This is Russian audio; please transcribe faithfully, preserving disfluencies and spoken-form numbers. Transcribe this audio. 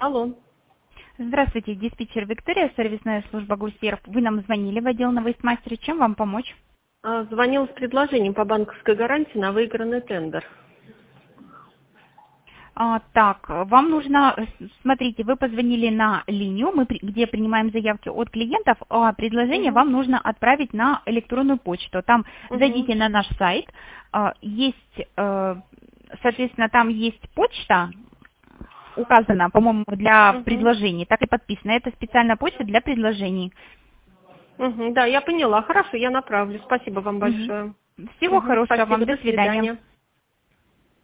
Алло. Здравствуйте, диспетчер Виктория, сервисная служба Гульсерв. Вы нам звонили в отдел на Вейстмастере. Чем вам помочь? А, Звонил с предложением по банковской гарантии на выигранный тендер. А, так, вам нужно, э, с- смотрите, вы позвонили на линию, мы, при- где принимаем заявки от клиентов, а предложение Угу. вам нужно отправить на электронную почту. Там Угу. зайдите на наш сайт, а, есть, э, соответственно, там есть почта, указана, по-моему, для Угу. предложений, так и подписано. Это специальная почта для предложений. Угу. Да, я поняла. Хорошо, я направлю. Спасибо вам Мгм. большое. Всего Угу. хорошего Спасибо, вам, до до свидания. свидания.